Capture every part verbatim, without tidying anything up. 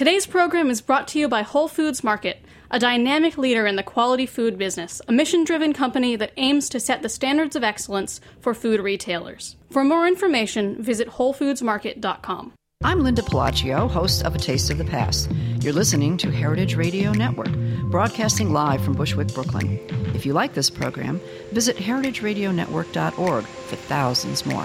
Today's program is brought to you by Whole Foods Market, a dynamic leader in the quality food business, a mission-driven company that aims to set the standards of excellence for food retailers. For more information, visit whole foods market dot com. I'm Linda Pelaccio, host of A Taste of the Past. You're listening to Heritage Radio Network, broadcasting live from Bushwick, Brooklyn. If you like this program, visit heritage radio network dot org for thousands more.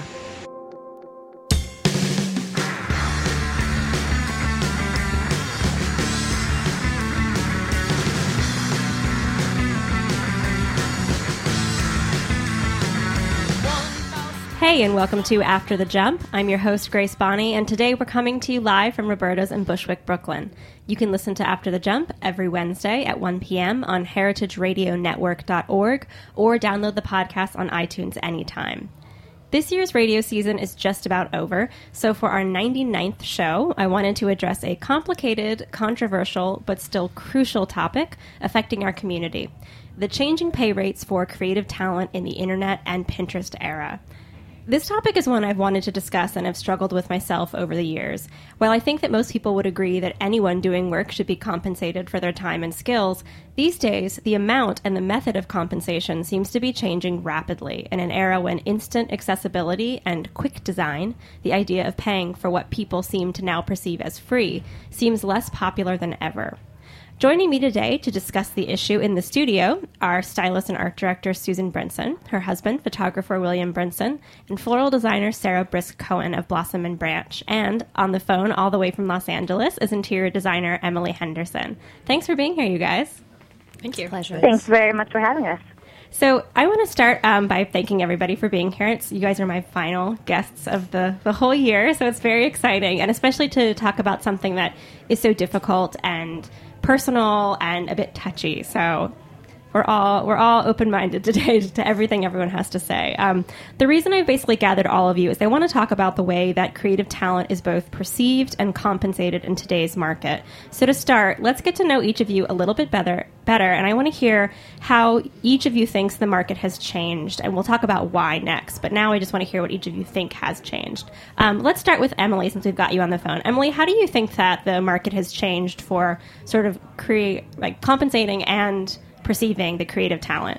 Hey, and welcome to After the Jump. I'm your host, Grace Bonney, and today we're coming to you live from Roberta's in Bushwick, Brooklyn. You can listen to After the Jump every Wednesday at one p.m. on heritage radio network dot org or download the podcast on iTunes anytime. This year's radio season is just about over, so for our ninety-ninth show, I wanted to address a complicated, controversial, but still crucial topic affecting our community: the changing pay rates for creative talent in the internet and Pinterest era. This topic is one I've wanted to discuss and have struggled with myself over the years. While I think that most people would agree that anyone doing work should be compensated for their time and skills, these days, the amount and the method of compensation seems to be changing rapidly in an era when instant accessibility and quick design, the idea of paying for what people seem to now perceive as free, seems less popular than ever. Joining me today to discuss the issue in the studio are stylist and art director Susan Brinson, her husband, photographer William Brinson, and floral designer Sarah Brisk-Cohen of Blossom and Branch. And on the phone, all the way from Los Angeles, is interior designer Emily Henderson. Thanks for being here, you guys. Thank you. Pleasure. Thanks very much for having us. So I want to start um, by thanking everybody for being here. It's, you guys are my final guests of the, the whole year, so it's very exciting, and especially to talk about something that is so difficult and personal and a bit touchy. So we're all we're all open-minded today to everything everyone has to say. Um, the reason I've basically gathered all of you is I want to talk about the way that creative talent is both perceived and compensated in today's market. So to start, let's get to know each of you a little bit better, better, and I want to hear how each of you thinks the market has changed, and we'll talk about why next. But now I just want to hear what each of you think has changed. Um, let's start with Emily, since we've got you on the phone. Emily, how do you think that the market has changed for sort of create, like compensating and perceiving the creative talent?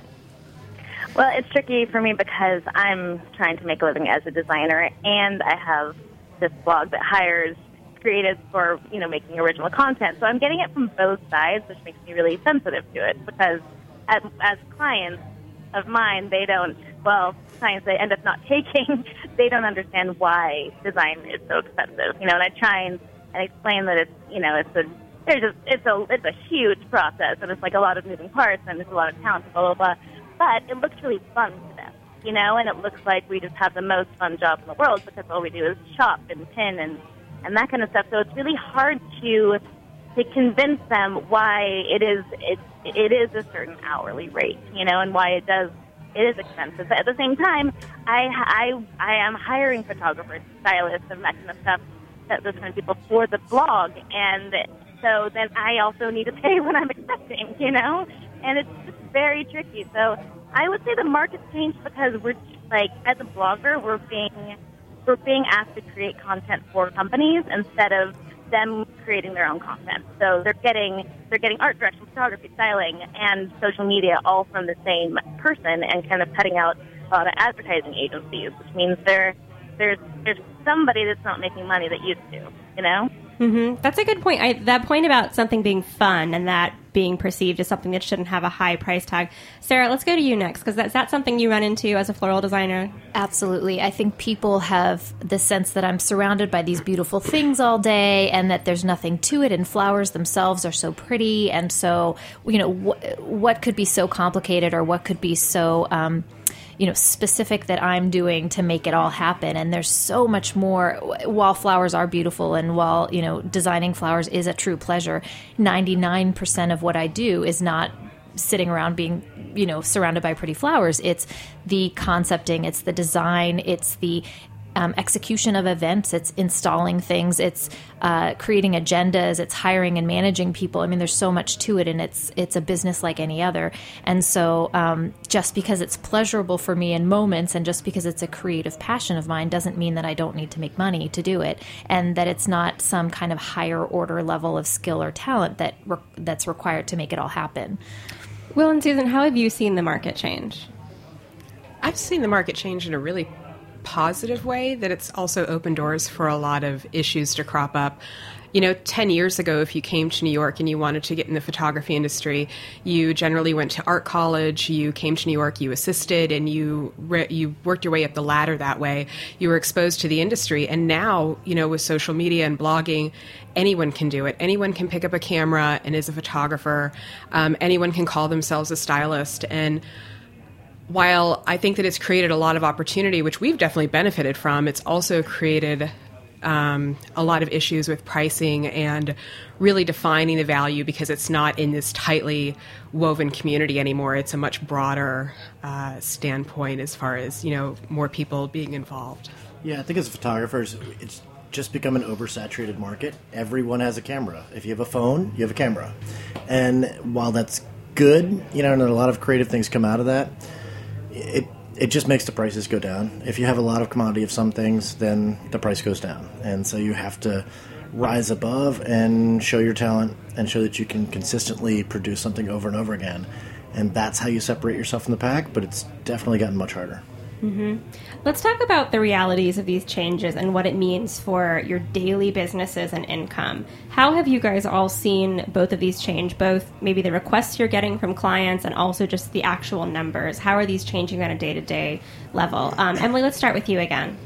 Well, it's tricky for me because I'm trying to make a living as a designer, and I have this blog that hires creatives for, you know, making original content. So I'm getting it from both sides, which makes me really sensitive to it, because as, as clients of mine, they don't, well, clients they end up not taking, they don't understand why design is so expensive. You know, and I try and, and explain that it's, you know, it's a There's a, it's a it's a huge process, and it's like a lot of moving parts, and it's a lot of talent, blah, blah, blah. But it looks really fun to them, you know, and it looks like we just have the most fun job in the world because all we do is chop and pin and, and that kind of stuff. So it's really hard to to convince them why it is it, it is a certain hourly rate, you know, and why it does it is expensive. But at the same time, I I I am hiring photographers, stylists, and that kind of stuff, that those kind of people for the blog, and so then I also need to pay what I'm expecting, you know? And it's just very tricky. So I would say the market's changed because we're, like, as a blogger, we're being we're being asked to create content for companies instead of them creating their own content. So they're getting they're getting art direction, photography, styling, and social media all from the same person, and kind of cutting out a lot of advertising agencies, which means there there's there's somebody that's not making money that used to, you know? Mm-hmm. That's a good point. I, that point about something being fun and that being perceived as something that shouldn't have a high price tag. Sarah, let's go to you next, because that's that something you run into as a floral designer? Absolutely. I think people have the sense that I'm surrounded by these beautiful things all day and that there's nothing to it, and flowers themselves are so pretty. And so, you know, wh- what could be so complicated, or what could be so um, you know, specific that I'm doing to make it all happen. And there's so much more. While flowers are beautiful, and while, you know, designing flowers is a true pleasure, ninety-nine percent of what I do is not sitting around being, you know, surrounded by pretty flowers. It's the concepting, it's the design, it's the um, execution of events, it's installing things, it's uh, creating agendas, it's hiring and managing people. I mean, there's so much to it, and it's it's a business like any other. And so um, just because it's pleasurable for me in moments, and just because it's a creative passion of mine, doesn't mean that I don't need to make money to do it, and that it's not some kind of higher order level of skill or talent that re- that's required to make it all happen. Will and Susan, how have you seen the market change? I've seen the market change in a really positive way, that it's also opened doors for a lot of issues to crop up. You know, ten years ago, if you came to New York and you wanted to get in the photography industry, you generally went to art college, you came to New York, you assisted, and you re- you worked your way up the ladder that way. You were exposed to the industry. And now, you know, with social media and blogging, anyone can do it. Anyone can pick up a camera and is a photographer. Um, anyone can call themselves a stylist. And while I think that it's created a lot of opportunity, which we've definitely benefited from, it's also created um, a lot of issues with pricing and really defining the value, because it's not in this tightly woven community anymore. It's a much broader uh, standpoint as far as, you know, more people being involved. Yeah, I think as photographers, it's just become an oversaturated market. Everyone has a camera. If you have a phone, you have a camera. And while that's good, you know, and a lot of creative things come out of that, It it just makes the prices go down. If you have a lot of commodity of some things, then the price goes down. And so you have to rise above and show your talent and show that you can consistently produce something over and over again. And that's how you separate yourself from the pack, but it's definitely gotten much harder. Mm-hmm. Let's talk about the realities of these changes and what it means for your daily businesses and income. How have you guys all seen both of these change, both maybe the requests you're getting from clients and also just the actual numbers? How are these changing on a day-to-day level? Um, Emily, let's start with you again.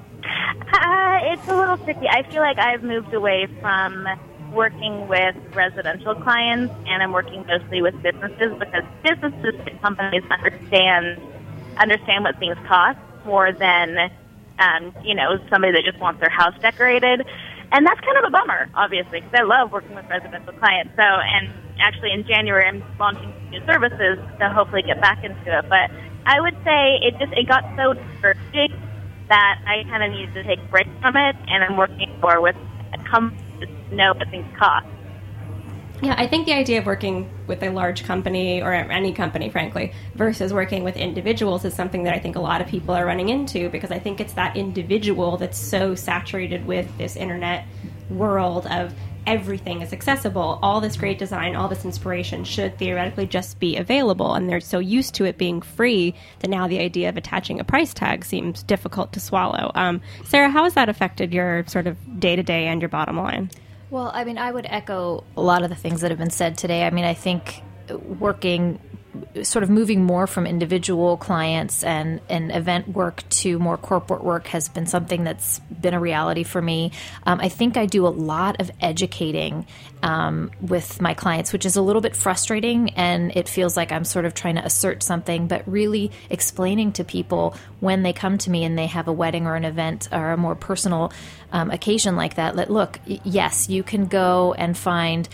Uh, it's a little tricky. I feel like I've moved away from working with residential clients, and I'm working mostly with businesses, because businesses and companies understand understand what things cost more than, um, you know, somebody that just wants their house decorated. And that's kind of a bummer, obviously, because I love working with residential clients. So, and actually in January, I'm launching new services to hopefully get back into it. But I would say it just, it got so discouraging that I kind of needed to take a break from it, and I'm working more with a company to know what things cost. Yeah, I think the idea of working with a large company, or any company, frankly, versus working with individuals is something that I think a lot of people are running into, because I think it's that individual that's so saturated with this internet world of everything is accessible. All this great design, all this inspiration should theoretically just be available, and they're so used to it being free that now the idea of attaching a price tag seems difficult to swallow. Um, Sarah, how has that affected your sort of day-to-day and your bottom line? Well, I mean, I would echo a lot of the things that have been said today. I mean, I think working, sort of moving more from individual clients and, and event work to more corporate work has been something that's been a reality for me. Um, I think I do a lot of educating um, with my clients, which is a little bit frustrating, and it feels like I'm sort of trying to assert something, but really explaining to people when they come to me and they have a wedding or an event or a more personal um, occasion like that, that, look, yes, you can go and find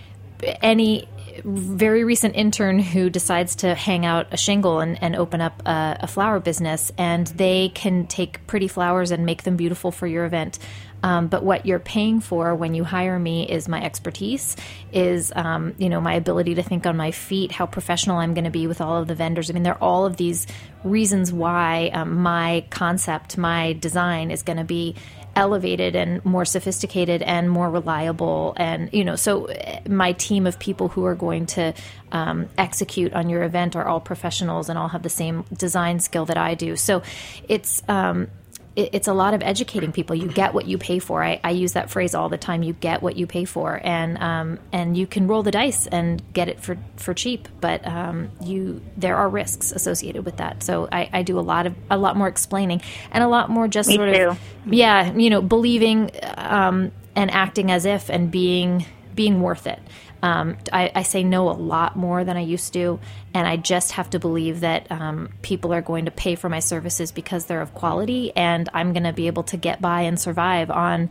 any very recent intern who decides to hang out a shingle and, and open up a, a flower business, and they can take pretty flowers and make them beautiful for your event. Um, but what you're paying for when you hire me is my expertise, is um, you know, my ability to think on my feet, how professional I'm going to be with all of the vendors. I mean, there are all of these reasons why um, my concept, my design is going to be elevated and more sophisticated and more reliable. And, you know, so my team of people who are going to um, execute on your event are all professionals and all have the same design skill that I do. So it's, um, it, it's a lot of educating people. You get what you pay for. I, I use that phrase all the time. You get what you pay for, and, um, and you can roll the dice and get it for, for cheap, but, um, you, there are risks associated with that. So I, I do a lot of, a lot more explaining and a lot more just Me sort too. of, yeah, you know, believing, um, and acting as if, and being, being worth it. Um, I, I say no a lot more than I used to, and I just have to believe that um, people are going to pay for my services because they're of quality, and I'm going to be able to get by and survive on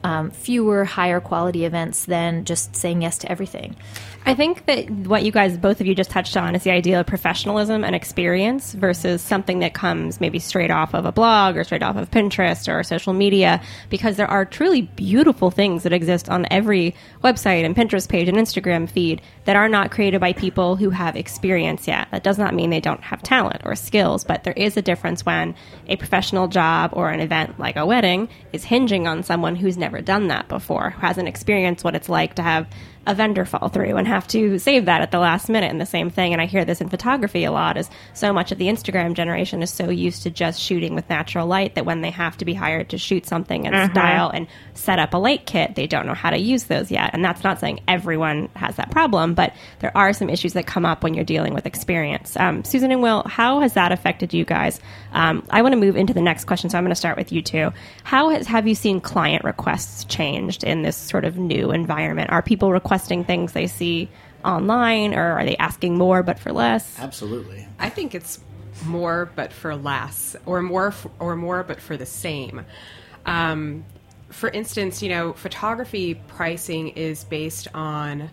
um, fewer, higher quality events than just saying yes to everything. I think that what you guys, both of you just touched on, is the idea of professionalism and experience versus something that comes maybe straight off of a blog or straight off of Pinterest or social media, because there are truly beautiful things that exist on every website and Pinterest page and Instagram feed that are not created by people who have experience yet. That does not mean they don't have talent or skills, but there is a difference when a professional job or an event like a wedding is hinging on someone who's never done that before, who hasn't experienced what it's like to have a vendor fall through and have to save that at the last minute. And the same thing, and I hear this in photography a lot, is so much of the Instagram generation is so used to just shooting with natural light that when they have to be hired to shoot something and Mm-hmm. style and set up a light kit, they don't know how to use those yet. And that's not saying everyone has that problem, but there are some issues that come up when you're dealing with experience. Um, Susan and Will, how has that affected you guys? Um, I want to move into the next question, so I'm going to start with you two. How has, have you seen client requests changed in this sort of new environment? Are people requesting things they see online, or are they asking more but for less? Absolutely. I think it's more but for less, or more f- or more but for the same. Um, for instance, you know, photography pricing is based on,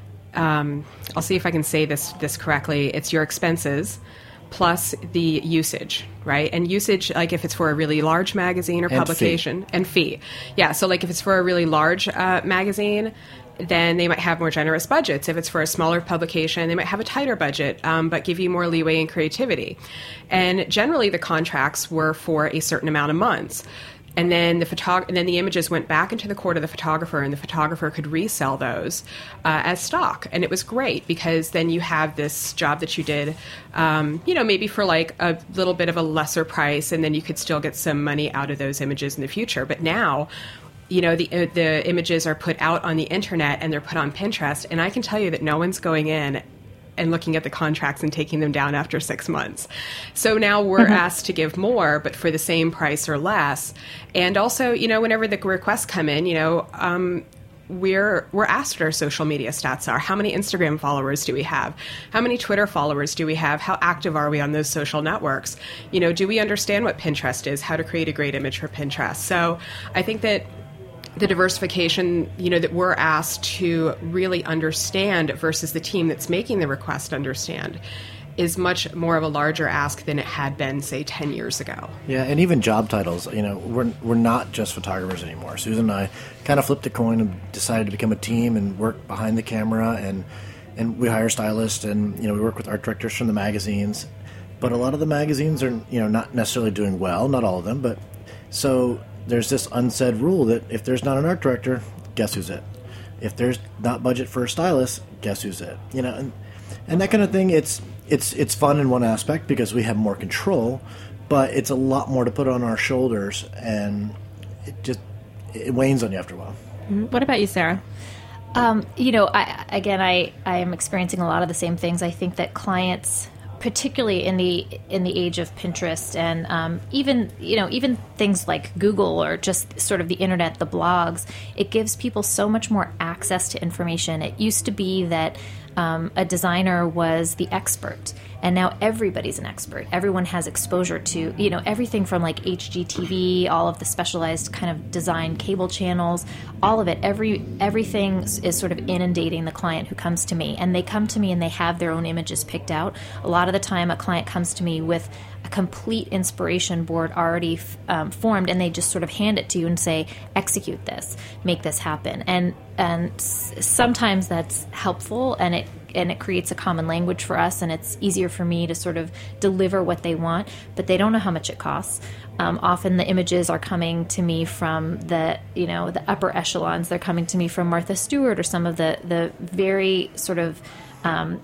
um, I'll see if I can say this this correctly. It's your expenses plus the usage, right? And usage, like if it's for a really large magazine or And publication, fee. and fee. Yeah, so like if it's for a really large uh, magazine, then they might have more generous budgets. If it's for a smaller publication, they might have a tighter budget, um, but give you more leeway and creativity. And generally, the contracts were for a certain amount of months. And then the photog- and then the images went back into the court of the photographer, and the photographer could resell those uh, as stock. And it was great because then you have this job that you did, um, you know, maybe for like a little bit of a lesser price, and then you could still get some money out of those images in the future. But now, you know, the uh, the images are put out on the internet and they're put on Pinterest, and I can tell you that no one's going in and looking at the contracts and taking them down after six months. So now we're Mm-hmm. asked to give more, but for the same price or less. And also, you know, whenever the requests come in, you know, um, we're we're asked what our social media stats are. How many Instagram followers do we have? How many Twitter followers do we have? How active are we on those social networks? You know, do we understand what Pinterest is? How to create a great image for Pinterest? So I think that the diversification, you know, that we're asked to really understand versus the team that's making the request understand is much more of a larger ask than it had been, say, ten years ago. Yeah, and even job titles, you know, we're, we're not just photographers anymore. Susan and I kind of flipped a coin and decided to become a team and work behind the camera, and, and we hire stylists, and, you know, we work with art directors from the magazines. But a lot of the magazines are, you know, not necessarily doing well, not all of them, but so there's this unsaid rule that if there's not an art director, guess who's it? If there's not budget for a stylist, guess who's it? You know, and, and that kind of thing. It's it's it's fun in one aspect because we have more control, but it's a lot more to put on our shoulders, and it just it wanes on you after a while. What about you, Sarah? Um, you know, I, again, I, I am experiencing a lot of the same things. I think that clients, particularly in the in the age of Pinterest and um, even you know even things like Google or just sort of the internet, the blogs, it gives people so much more access to information. It used to be that um, a designer was the expert, and now everybody's an expert. Everyone has exposure to you know everything from like H G T V, all of the specialized kind of design cable channels, all of it. Every everything is sort of inundating the client who comes to me, and they come to me and they have their own images picked out. A lot of the time, a client comes to me with a complete inspiration board already um, formed, and they just sort of hand it to you and say, "Execute this, make this happen." And and s- sometimes that's helpful, and it and it creates a common language for us, and it's easier for me to sort of deliver what they want, but they don't know how much it costs. Um, often the images are coming to me from the, you know, the upper echelons. They're coming to me from Martha Stewart or some of the, the very sort of um,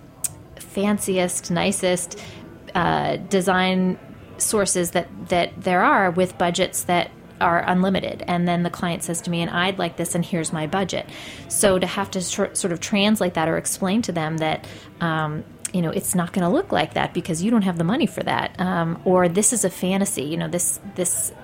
fanciest, nicest uh, design sources that, that there are, with budgets that are unlimited. And then the client says to me, and I'd like this, and here's my budget. So to have to tr- sort of translate that or explain to them that, um, you know, it's not going to look like that because you don't have the money for that. Um, or this is a fantasy, you know, this, this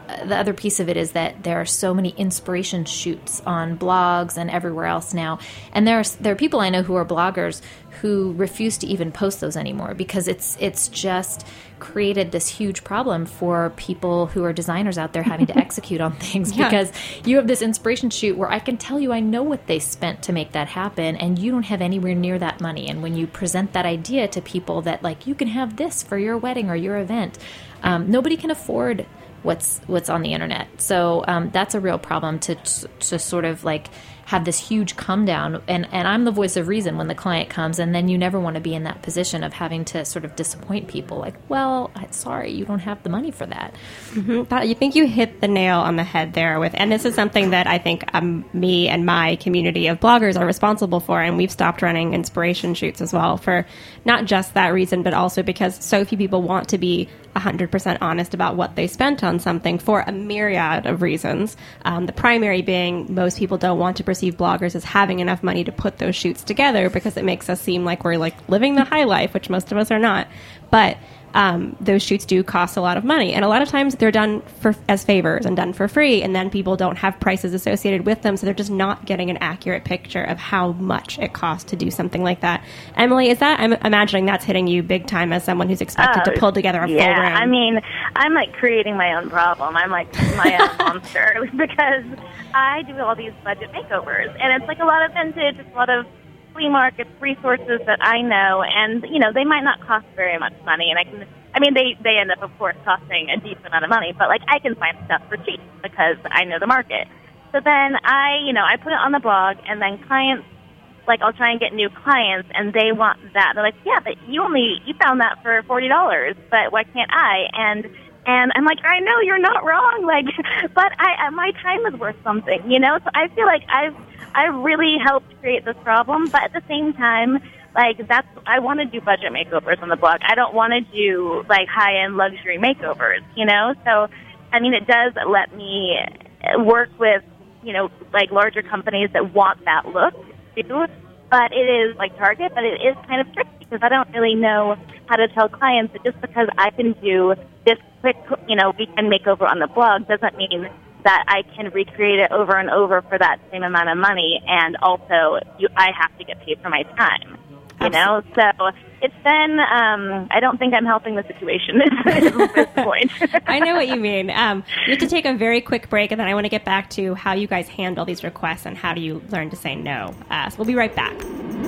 the other piece of it is that there are so many inspiration shoots on blogs and everywhere else now. And there are, there are people I know who are bloggers who refuse to even post those anymore because it's it's just created this huge problem for people who are designers out there having to execute on things Yeah. because you have this inspiration shoot where I can tell you I know what they spent to make that happen and you don't have anywhere near that money. And when you present that idea to people that like you can have this for your wedding or your event, um, nobody can afford what's what's on the internet. So um, that's a real problem to to sort of like have this huge come down. And, and I'm the voice of reason when the client comes, and then you never want to be in that position of having to sort of disappoint people. Like, well, I'm sorry, you don't have the money for that. Mm-hmm. That, you think you hit the nail on the head there with, and this is something that I think um, me and my community of bloggers are responsible for, and we've stopped running inspiration shoots as well for not just that reason, but also because so few people want to be one hundred percent honest about what they spent on something for a myriad of reasons. Um, the primary being most people don't want to perceive bloggers as having enough money to put those shoots together because it makes us seem like we're like living the high life, which most of us are not. But um, those shoots do cost a lot of money. And a lot of times they're done for as favors and done for free. And then people don't have prices associated with them. So they're just not getting an accurate picture of how much it costs to do something like that. Emily, is that, I'm imagining that's hitting you big time as someone who's expected Oh, to pull together a yeah, full room. I mean, I'm like creating my own problem. I'm like my own monster because I do all these budget makeovers, and it's like a lot of vintage, it's a lot of flea markets, resources that I know, and you know they might not cost very much money, and I can, I mean they they end up of course costing a decent amount of money, but like I can find stuff for cheap because I know the market. So then I, you know, I put it on the blog, and then clients, like I'll try and get new clients, and they want that. They're like, yeah, but you only you found that for forty dollars, but why can't I? And And I'm like, I know you're not wrong, like, but I, my time is worth something, you know? So I feel like I've, I've really helped create this problem, but at the same time, like, that's, I want to do budget makeovers on the blog. I don't want to do, like, high-end luxury makeovers, you know? So, I mean, it does let me work with, you know, like, larger companies that want that look, too. But it is like Target, but it is kind of tricky because I don't really know how to tell clients that just because I can do this quick, you know, weekend makeover on the blog doesn't mean that I can recreate it over and over for that same amount of money. And also, you, I have to get paid for my time, you know? So it's been, um, I don't think I'm helping the situation at this point. I know what you mean. Um, we have to take a very quick break, and then I want to get back to how you guys handle these requests and how do you learn to say no. Uh, so we'll be right back.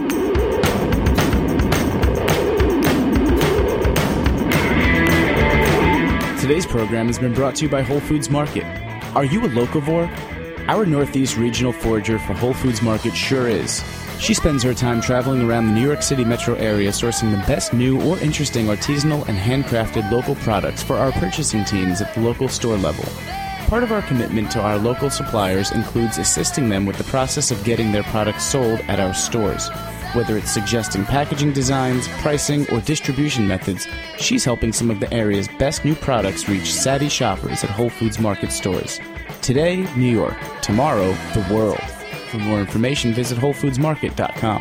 Today's program has been brought to you by Whole Foods Market. Are you a locavore? Our Northeast regional forager for Whole Foods Market sure is. She spends her time traveling around the New York City metro area sourcing the best new or interesting artisanal and handcrafted local products for our purchasing teams at the local store level. Part of our commitment to our local suppliers includes assisting them with the process of getting their products sold at our stores. Whether it's suggesting packaging designs, pricing, or distribution methods, she's helping some of the area's best new products reach savvy shoppers at Whole Foods Market stores. Today, New York. Tomorrow, the world. For more information, visit whole foods market dot com.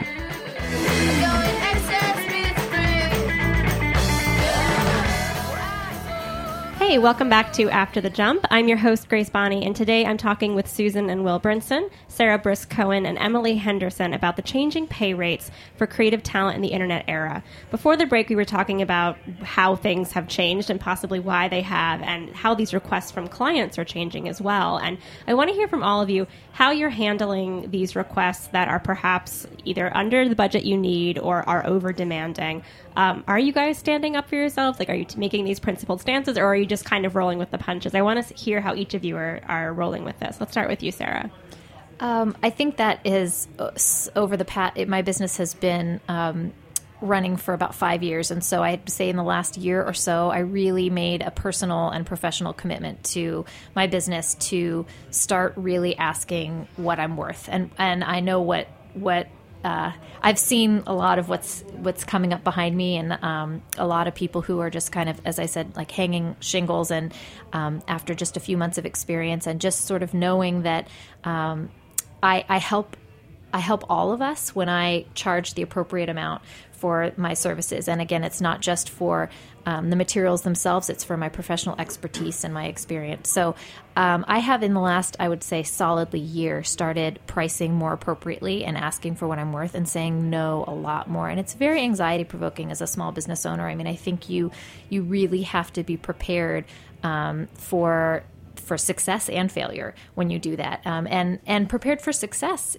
Hey, welcome back to After the Jump. I'm your host, Grace Bonney, and today I'm talking with Susan and Will Brinson, Sarah Brisk-Cohen, and Emily Henderson about the changing pay rates for creative talent in the internet era. Before the break, we were talking about how things have changed and possibly why they have, and how these requests from clients are changing as well. And I want to hear from all of you how you're handling these requests that are perhaps either under the budget you need or are over demanding. Um, are you guys standing up for yourselves? Like, are you t- making these principled stances, or are you just kind of rolling with the punches? I want to hear how each of you are, are rolling with this. Let's start with you, Sarah. Um, I think that is uh, over the past, my business has been um, running for about five years. And so I'd say in the last year or so, I really made a personal and professional commitment to my business to start really asking what I'm worth. And, and I know what, what, Uh, I've seen a lot of what's what's coming up behind me, and um, a lot of people who are just kind of, as I said, like hanging shingles. And um, after just a few months of experience, and just sort of knowing that um, I, I help I help all of us when I charge the appropriate amount for my services. And again, it's not just for um, the materials themselves, it's for my professional expertise and my experience. So um, I have in the last, I would say, solidly year started pricing more appropriately and asking for what I'm worth and saying no a lot more. And it's very anxiety provoking as a small business owner. I mean, I think you you really have to be prepared um, for for success and failure when you do that. Um, and, and prepared for success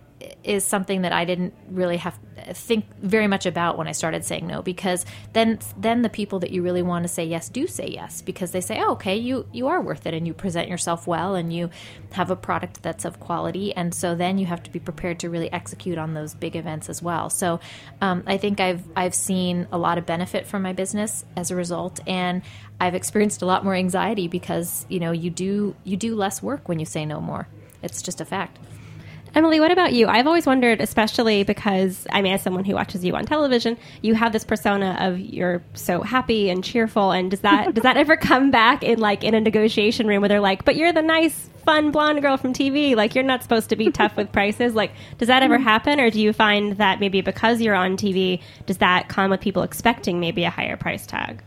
is something that I didn't really have think very much about when I started saying no, because then then the people that you really want to say yes do say yes, because they say, oh, okay, you, you are worth it, and you present yourself well, and you have a product that's of quality, and so then you have to be prepared to really execute on those big events as well. So um, I think I've I've seen a lot of benefit from my business as a result, and I've experienced a lot more anxiety because, you know, you do you do less work when you say no more. It's just a fact. Emily, what about you? I've always wondered, especially because, I mean, as someone who watches you on television, you have this persona of you're so happy and cheerful. And does that does that ever come back in like in a negotiation room where they're like, but you're the nice, fun blonde girl from T V. Like, you're not supposed to be tough with prices. Like, does that ever happen? Or do you find that maybe because you're on T V, does that come with people expecting maybe a higher price tag?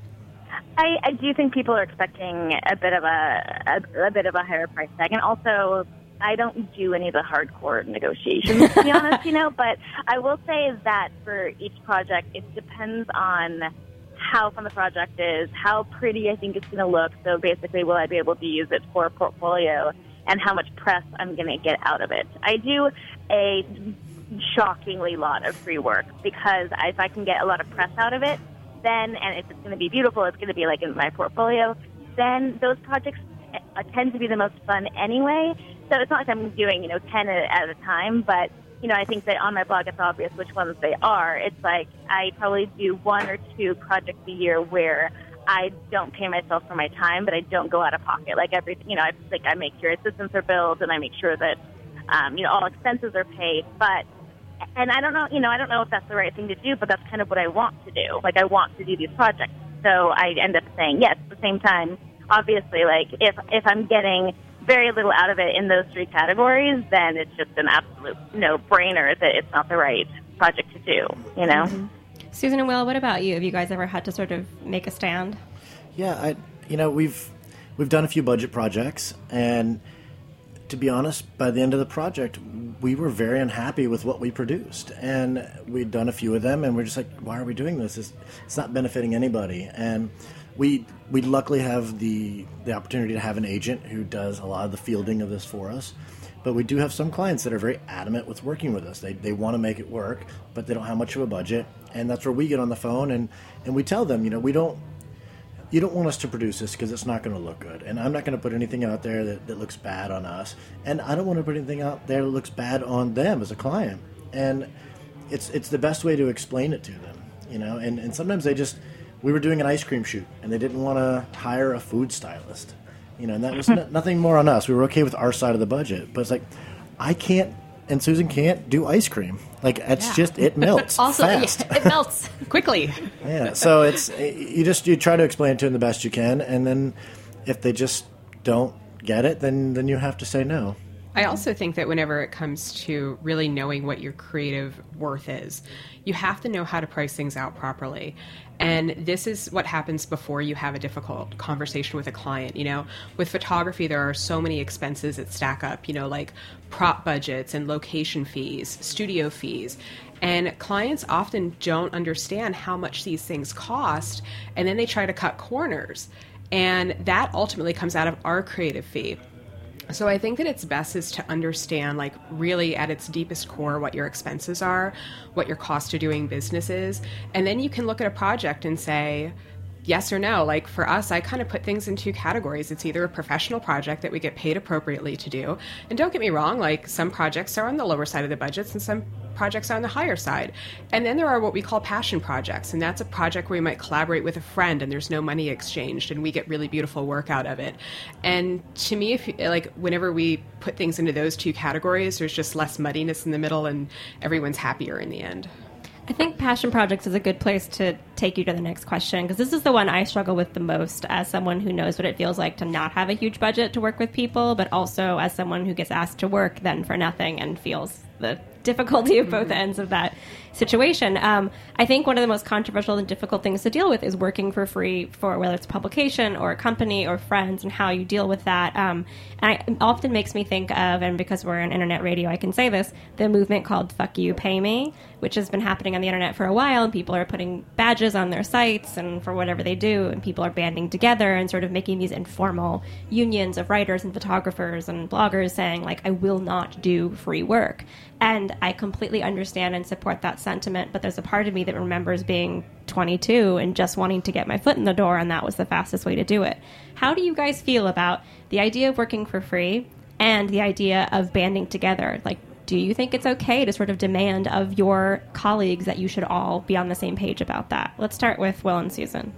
I, I do think people are expecting a bit of a, a, a bit of a higher price tag, and also I don't do any of the hardcore negotiations, to be honest, you know, but I will say that for each project, it depends on how fun the project is, how pretty I think it's going to look. So basically, will I be able to use it for a portfolio, and how much press I'm going to get out of it. I do a shockingly lot of free work, because if I can get a lot of press out of it, then, and if it's going to be beautiful, it's going to be like in my portfolio, then those projects tend to be the most fun anyway. So it's not like I'm doing, you know, ten at a time, but, you know, I think that on my blog it's obvious which ones they are. It's like I probably do one or two projects a year where I don't pay myself for my time, but I don't go out of pocket. Like everything, you know, I like I make sure assistants are billed, and I make sure that, um, you know, all expenses are paid. But, and I don't know, you know, I don't know if that's the right thing to do, but that's kind of what I want to do. Like, I want to do these projects. So I end up saying yes. At the same time, obviously, like if if I'm getting very little out of it in those three categories, then it's just an absolute no-brainer that it's not the right project to do, you know? Mm-hmm. Susan and Will, what about you? Have you guys ever had to sort of make a stand? Yeah, I, you know, we've we've done a few budget projects, and to be honest, by the end of the project, we were very unhappy with what we produced. And we'd done a few of them, and we're just like, why are we doing this? It's, it's not benefiting anybody. And we we luckily have the the opportunity to have an agent who does a lot of the fielding of this for us. But we do have some clients that are very adamant with working with us. They they want to make it work, but they don't have much of a budget. And that's where we get on the phone and, and we tell them, you know, we don't you don't want us to produce this because it's not going to look good. And I'm not going to put anything out there that, that looks bad on us. And I don't want to put anything out there that looks bad on them as a client. And it's it's the best way to explain it to them, you know. And, and sometimes they just... We were doing an ice cream shoot, and they didn't want to hire a food stylist, you know, and that was n- nothing more on us. We were okay with our side of the budget, but it's like, I can't, and Susan can't do ice cream. Like, it's yeah. just, it melts also, fast. Yeah, it melts quickly. Yeah, so it's, you just, you try to explain it to them the best you can, and then if they just don't get it, then, then you have to say no. I also think that whenever it comes to really knowing what your creative worth is, you have to know how to price things out properly. And this is what happens before you have a difficult conversation with a client. You know, with photography, there are so many expenses that stack up, you know, like prop budgets and location fees, studio fees. And clients often don't understand how much these things cost, and then they try to cut corners. And that ultimately comes out of our creative fee. So I think that it's best is to understand, like, really at its deepest core what your expenses are, what your cost of doing business is, and then you can look at a project and say, yes or no. Like for us, I kind of put things in two categories. It's either a professional project that we get paid appropriately to do, and don't get me wrong, like some projects are on the lower side of the budgets and some projects are on the higher side. And then there are what we call passion projects, and that's a project where we might collaborate with a friend and there's no money exchanged and we get really beautiful work out of it. And to me, if you, like whenever we put things into those two categories, there's just less muddiness in the middle and everyone's happier in the end. I think passion projects is a good place to take you to the next question, because this is the one I struggle with the most as someone who knows what it feels like to not have a huge budget to work with people, but also as someone who gets asked to work then for nothing and feels the difficulty of both ends of that situation. Um, I think one of the most controversial and difficult things to deal with is working for free for whether it's a publication or a company or friends and how you deal with that. Um, and I, it often makes me think of, and because we're on internet radio, I can say this, the movement called Fuck You, Pay Me, which has been happening on the internet for a while, and people are putting badges on their sites and for whatever they do, and people are banding together and sort of making these informal unions of writers and photographers and bloggers saying, like, I will not do free work. And I completely understand and support that sentiment, but there's a part of me that remembers being twenty-two and just wanting to get my foot in the door, and that was the fastest way to do it. How do you guys feel about the idea of working for free and the idea of banding together? Like, do you think it's okay to sort of demand of your colleagues that you should all be on the same page about that? Let's start with Will and Susan.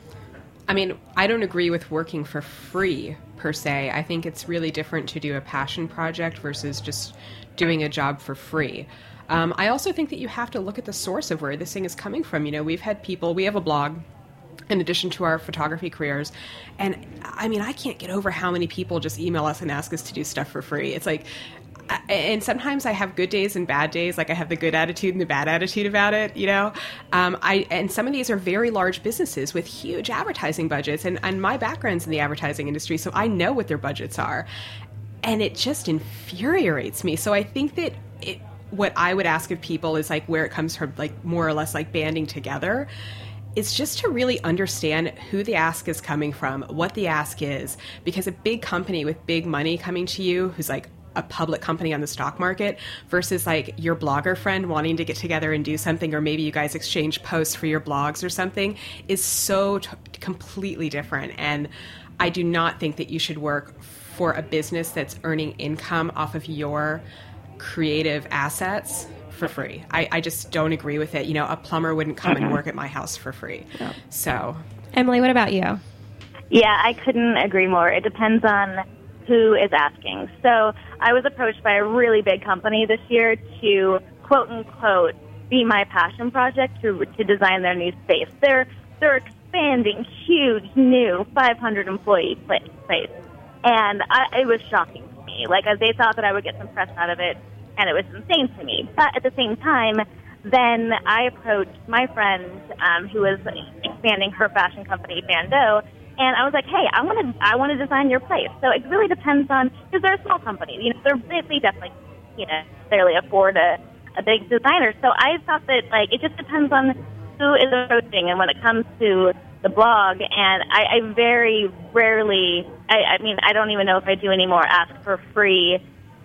I mean, I don't agree with working for free, per se. I think it's really different to do a passion project versus just doing a job for free. Um, I also think that you have to look at the source of where this thing is coming from. You know, we've had people, we have a blog in addition to our photography careers. And I mean, I can't get over how many people just email us and ask us to do stuff for free. It's like, and sometimes I have good days and bad days. Like I have the good attitude and the bad attitude about it, you know. Um, I and some of these are very large businesses with huge advertising budgets, and, and my background's in the advertising industry, so I know what their budgets are, and it just infuriates me. So I think that it, what I would ask of people is like where it comes from, like more or less like banding together. It's just to really understand who the ask is coming from, what the ask is, because a big company with big money coming to you, who's like a public company on the stock market versus like your blogger friend wanting to get together and do something, or maybe you guys exchange posts for your blogs or something, is so t- completely different. And I do not think that you should work for a business that's earning income off of your creative assets for free. I, I just don't agree with it. You know, a plumber wouldn't come and work at my house for free. No. So, Emily, what about you? Yeah, I couldn't agree more. It depends on who is asking. So I was approached by a really big company this year to, quote unquote, be my passion project to to design their new space. They're they're expanding huge new five hundred employee place, and I, it was shocking to me. Like they thought that I would get some press out of it, and it was insane to me. But at the same time, then I approached my friend um, who was expanding her fashion company, Bando. And I was like, hey, I want to I want to design your place. So it really depends on, because they're a small company. You know, they're, they, they definitely, you know, barely afford a, a big designer. So I thought that, like, it just depends on who is approaching. And when it comes to the blog, and I, I very rarely, I, I mean, I don't even know if I do anymore ask for free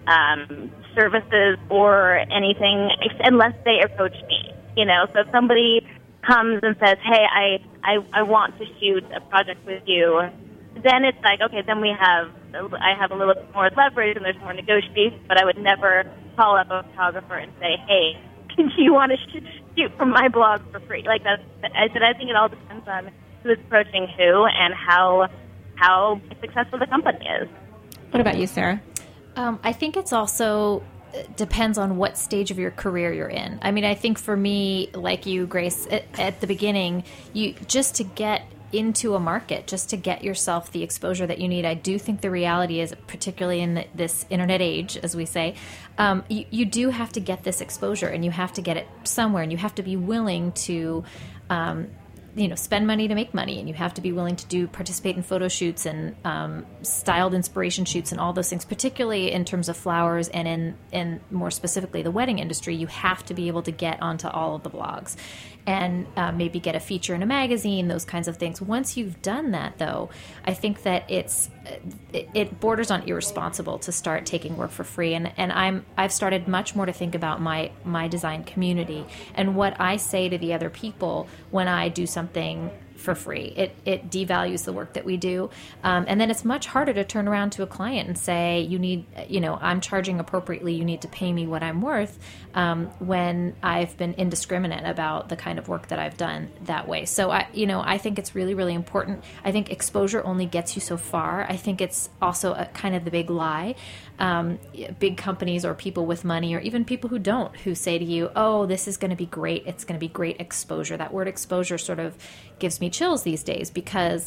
um, services or anything, unless they approach me, you know. So if somebody comes and says, hey, I, I, I want to shoot a project with you, then it's like, okay, then we have, I have a little bit more leverage and there's more negotiation, but I would never call up a photographer and say, hey, do you want to shoot from my blog for free? Like that's, I said, I think it all depends on who is approaching who and how, how successful the company is. What about you, Sarah? Um, I think it's also depends on what stage of your career you're in. I mean, I think for me, like you, Grace, at, at the beginning, you just to get into a market, just to get yourself the exposure that you need. I do think the reality is, particularly in the, this internet age, as we say, um, you, you do have to get this exposure, and you have to get it somewhere, and you have to be willing to um, you know, spend money to make money, and you have to be willing to do participate in photo shoots and um, styled inspiration shoots and all those things, particularly in terms of flowers and in, in more specifically the wedding industry. You have to be able to get onto all of the blogs and uh, maybe get a feature in a magazine, those kinds of things. Once you've done that, though, I think that it's it, it borders on irresponsible to start taking work for free. And, and I'm I've started much more to think about my my design community and what I say to the other people when I do something for free. It it devalues the work that we do. Um, and then it's much harder to turn around to a client and say, you need, you know, I'm charging appropriately, you need to pay me what I'm worth, um, when I've been indiscriminate about the kind of work that I've done that way. So, I, you know, I think it's really, really important. I think exposure only gets you so far. I think it's also a kind of the big lie. Um, big companies or people with money or even people who don't, who say to you, oh, this is going to be great. It's going to be great exposure. That word exposure sort of gives me chills these days because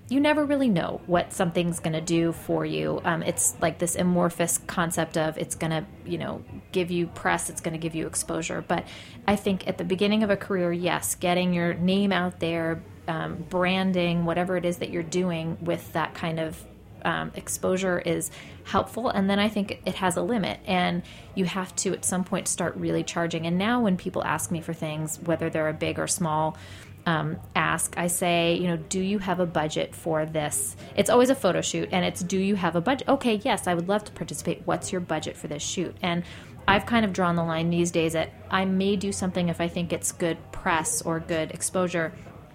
you never really know what something's going to do for you. Um, it's like this amorphous concept of it's going to, you know, give you press, it's going to give you exposure. But I think at the beginning of a career, yes, getting your name out there, um, branding, whatever it is that you're doing with that kind of um, exposure is helpful. And then I think it has a limit, and you have to at some point start really charging. And now when people ask me for things, whether they're a big or small um, ask, I say, you know, do you have a budget for this? It's always a photo shoot, and it's, do you have a budget? Okay, yes, I would love to participate. What's your budget for this shoot? And I've kind of drawn the line these days at I may do something if I think it's good press or good exposure,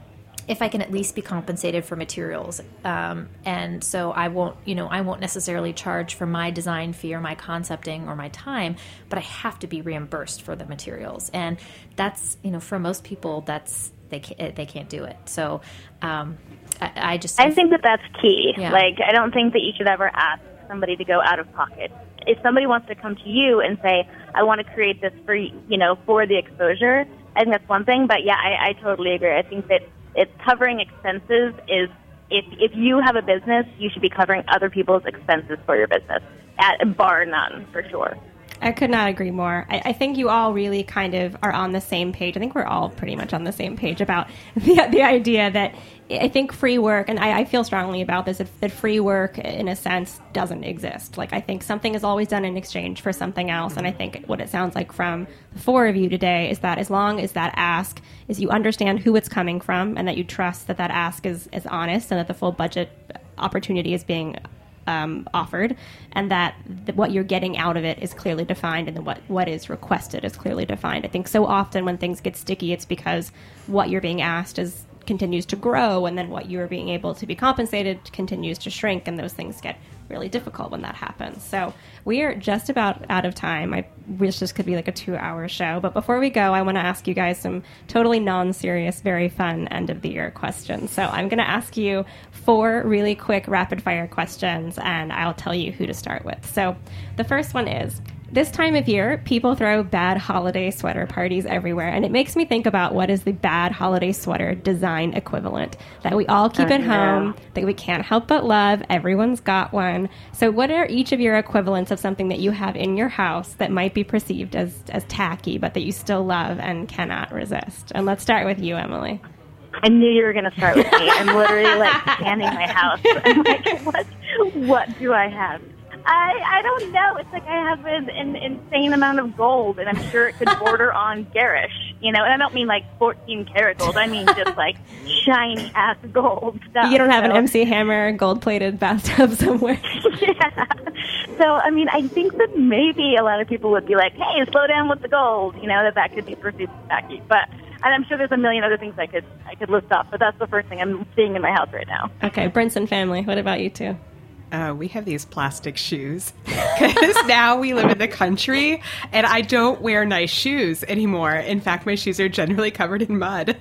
if I can at least be compensated for materials. Um, and so I won't, you know, I won't necessarily charge for my design fee or my concepting or my time, but I have to be reimbursed for the materials. And that's, you know, for most people, that's, they can't, they can't do it. So um, I, I just... I think that that's key. Yeah. Like, I don't think that you should ever ask somebody to go out of pocket. If somebody wants to come to you and say, I want to create this for, you know, for the exposure, I think that's one thing. But yeah, I, I totally agree. I think that it's covering expenses is, if if you have a business, you should be covering other people's expenses for your business, at bar none, for sure. I could not agree more. I, I think you all really kind of are on the same page. I think we're all pretty much on the same page about the the idea that I think free work, and I, I feel strongly about this, that free work, in a sense, doesn't exist. Like, I think something is always done in exchange for something else, and I think what it sounds like from the four of you today is that as long as that ask is you understand who it's coming from, and that you trust that that ask is, is honest, and that the full budget opportunity is being Um, offered, and that th- what you're getting out of it is clearly defined, and then what, what is requested is clearly defined. I think so often when things get sticky, it's because what you're being asked is continues to grow, and then what you're being able to be compensated continues to shrink, and those things get really difficult when that happens. So we are just about out of time. I wish this could be like a two-hour show, but before we go, I want to ask you guys some totally non-serious, very fun end-of-the-year questions. So I'm going to ask you four really quick rapid-fire questions, and I'll tell you who to start with. So the first one is, this time of year, people throw bad holiday sweater parties everywhere, and it makes me think about what is the bad holiday sweater design equivalent that we all keep Oh, at yeah. home, that we can't help but love. Everyone's got one. So what are each of your equivalents of something that you have in your house that might be perceived as, as tacky, but that you still love and cannot resist? And let's start with you, Emily. I knew you were going to start with me. I'm literally, like, scanning my house. I'm like, what, what do I have? I, I don't know. It's like I have an, an insane amount of gold, and I'm sure it could border on garish, you know. And I don't mean like fourteen karat gold. I mean just like shiny ass gold stuff. You don't have so. an M C Hammer gold-plated bathtub somewhere? Yeah. So, I mean, I think that maybe a lot of people would be like, hey, slow down with the gold, you know, that that could be perceived as tacky. But, and I'm sure there's a million other things I could I could list off, but that's the first thing I'm seeing in my house right now. Okay, Brinson family, what about you two? Uh, we have these plastic shoes because now we live in the country and I don't wear nice shoes anymore. In fact, my shoes are generally covered in mud.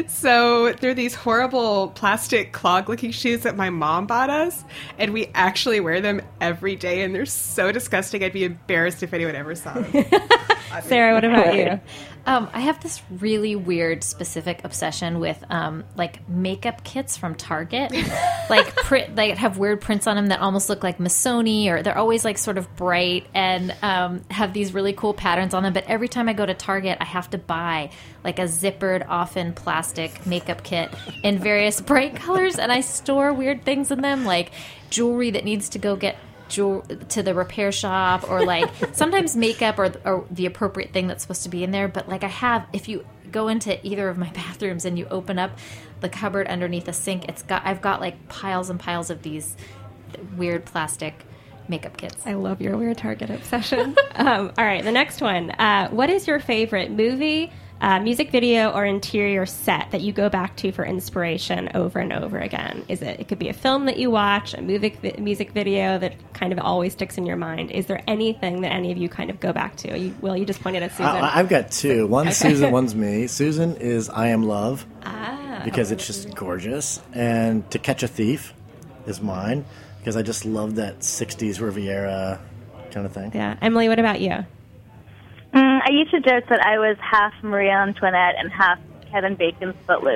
So they're these horrible plastic clog-looking shoes that my mom bought us, and we actually wear them every day, and they're so disgusting. I'd be embarrassed if anyone ever saw them. Sarah, what about you? Um, I have this really weird specific obsession with um, like makeup kits from Target, like print, they have weird prints on them that almost look like Missoni, or they're always like sort of bright and um, have these really cool patterns on them. But every time I go to Target, I have to buy like a zippered, often plastic makeup kit in various bright colors, and I store weird things in them, like jewelry that needs to go get jewel to the repair shop, or like sometimes makeup or, or the appropriate thing that's supposed to be in there. But like I have, if you go into either of my bathrooms and you open up the cupboard underneath the sink, it's got I've got like piles and piles of these weird plastic makeup kits. I love your weird Target obsession. um, all right, the next one. Uh, what is your favorite movie, uh, music video, or interior set that you go back to for inspiration over and over again? Is it? It could be a film that you watch, a music music video that kind of always sticks in your mind. Is there anything that any of you kind of go back to? You, Will, you just pointed at Susan. I, I've got two. One's Okay. Susan, one's me. Susan is I Am Love Ah. because it's just gorgeous, and To Catch a Thief is mine because I just love that sixties Riviera kind of thing. Yeah. Emily, what about you? Mm, I used to joke that I was half Marie Antoinette and half Kevin Bacon's Footloose.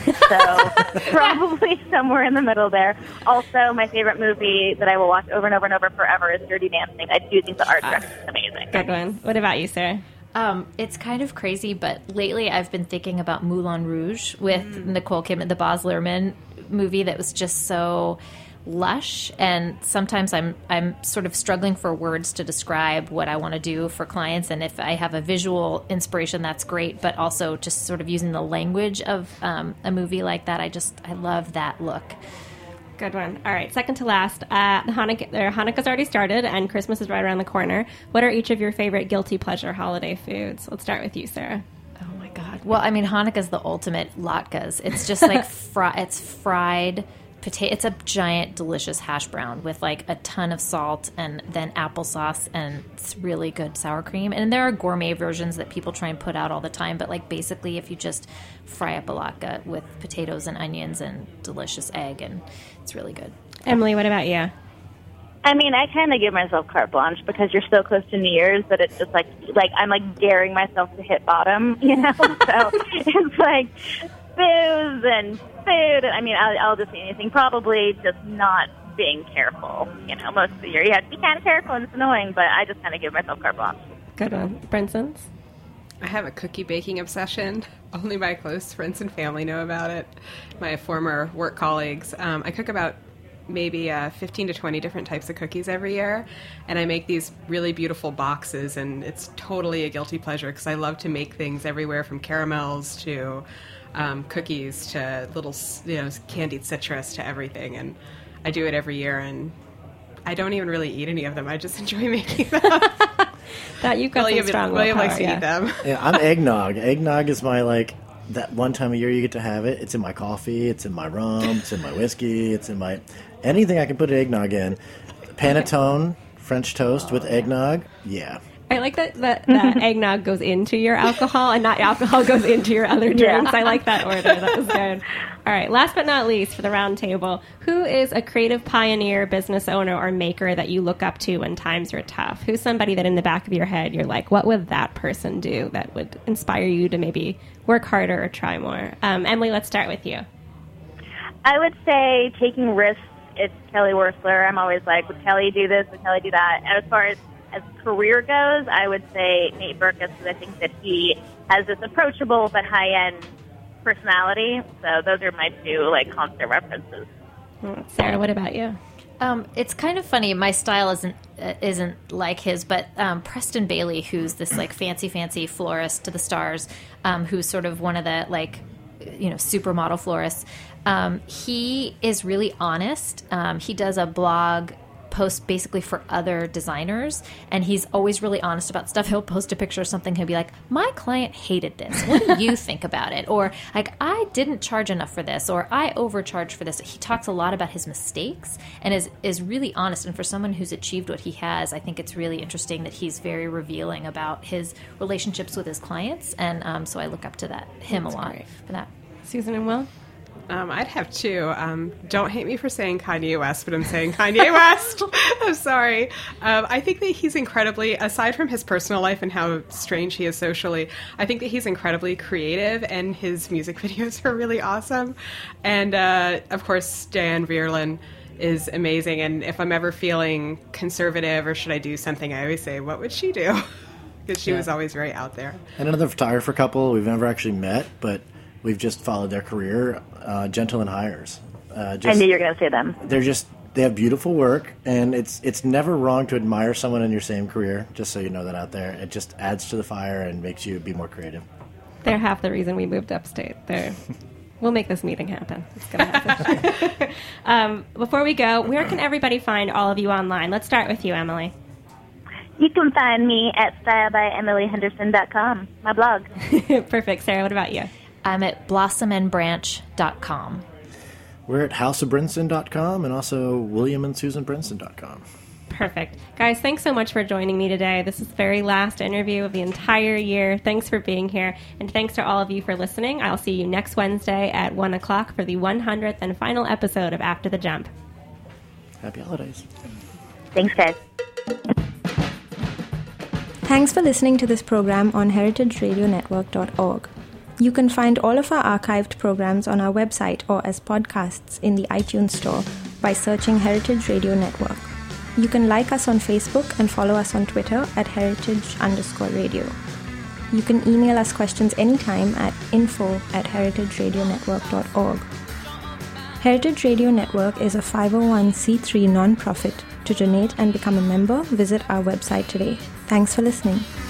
So probably somewhere in the middle there. Also, my favorite movie that I will watch over and over and over forever is Dirty Dancing. I do think the art direction is amazing. Good one. What about you, Sarah? Um, it's kind of crazy, but lately I've been thinking about Moulin Rouge with mm. Nicole Kidman, the Baz Luhrmann movie that was just so lush, and sometimes I'm I'm sort of struggling for words to describe what I want to do for clients, and if I have a visual inspiration, that's great, but also just sort of using the language of um, a movie like that, I just I love that look. Good one. All right, second to last, uh, Hanukkah, or Hanukkah's already started, and Christmas is right around the corner. What are each of your favorite guilty pleasure holiday foods? Let's start with you, Sarah. Oh my God. Well, I mean, Hanukkah's the ultimate latkes. It's just like fri- it's fried potato. It's a giant, delicious hash brown with like a ton of salt and then applesauce, and it's really good sour cream. And there are gourmet versions that people try and put out all the time, but like basically if you just fry up a latke with potatoes and onions and delicious egg, and it's really good. Emily, what about you? I mean, I kind of give myself carte blanche because you're so close to New Year's that it's just like, like I'm like daring myself to hit bottom, you know? So it's like booze and food. I mean, I'll, I'll just eat anything, probably just not being careful, you know, most of the year. You have to be kind of careful, and it's annoying, but I just kind of give myself carte blanche. Good one. Brinson's? I have a cookie baking obsession. Only my close friends and family know about it. My former work colleagues. Um, I cook about maybe uh, fifteen to twenty different types of cookies every year, and I make these really beautiful boxes, and it's totally a guilty pleasure because I love to make things everywhere from caramels to um, cookies to little, you know, candied citrus to everything, and I do it every year, and I don't even really eat any of them. I just enjoy making them. That you've got William, some strong William willpower, likes to yeah. eat them. Yeah, I'm eggnog. Eggnog is my, like, that one time a year you get to have it. It's in my coffee, it's in my rum, it's in my whiskey, it's in my... Anything I can put eggnog in. Panettone, French toast with eggnog, yeah. I like that, that, that eggnog goes into your alcohol and not alcohol goes into your other drinks. Yeah. I like that order. That was good. All right, last but not least for the round table, who is a creative pioneer, business owner, or maker that you look up to when times are tough? Who's somebody that in the back of your head you're like, what would that person do that would inspire you to maybe work harder or try more? Um, Emily, let's start with you. I would say taking risks. It's Kelly Wearstler. I'm always like, would Kelly do this? Would Kelly do that? And as far as, as career goes, I would say Nate Berkus, because I think that he has this approachable but high-end personality. So those are my two, like, constant references. Sarah, what about you? Um, it's kind of funny. My style isn't uh, isn't like his, but um, Preston Bailey, who's this like fancy, fancy florist to the stars, um, who's sort of one of the like, you know, supermodel florists. Um, he is really honest. Um, he does a blog post basically for other designers, and he's always really honest about stuff. He'll post a picture of something. He'll be like, my client hated this. What do you think about it? Or like, I didn't charge enough for this, or I overcharged for this. He talks a lot about his mistakes and is, is really honest. And for someone who's achieved what he has, I think it's really interesting that he's very revealing about his relationships with his clients. And um, so I look up to that him That's a lot great. for that. Susan and Will? Um, I'd have two. Um, don't hate me for saying Kanye West, but I'm saying Kanye West. I'm sorry. Um, I think that he's incredibly, aside from his personal life and how strange he is socially, I think that he's incredibly creative, and his music videos are really awesome. And, uh, of course, Diane Vreeland is amazing. And if I'm ever feeling conservative or should I do something, I always say, what would she do? Because she Yeah. was always very out there. And another photographer couple we've never actually met, but we've just followed their career, uh, Gentle and Hires. Uh, just, I knew you were going to say them. They're just, they have beautiful work, and it's it's never wrong to admire someone in your same career, just so you know that out there. It just adds to the fire and makes you be more creative. They're half the reason we moved upstate. They're, we'll make this meeting happen. It's going to happen. um, before we go, where can everybody find all of you online? Let's start with you, Emily. You can find me at style by emily henderson dot com, my blog. Perfect. Sarah, what about you? I'm at blossom and branch dot com. We're at house of brinson dot com and also william and susan brinson dot com. Perfect. Guys, thanks so much for joining me today. This is the very last interview of the entire year. Thanks for being here, and thanks to all of you for listening. I'll see you next Wednesday at one o'clock for the one hundredth and final episode of After the Jump. Happy holidays. Thanks, guys. Thanks for listening to this program on heritage radio network dot org. You can find all of our archived programs on our website or as podcasts in the iTunes Store by searching Heritage Radio Network. You can like us on Facebook and follow us on Twitter at heritage underscore radio. You can email us questions anytime at info at heritageradionetwork.org. Heritage Radio Network is a five oh one c three nonprofit. To donate and become a member, visit our website today. Thanks for listening.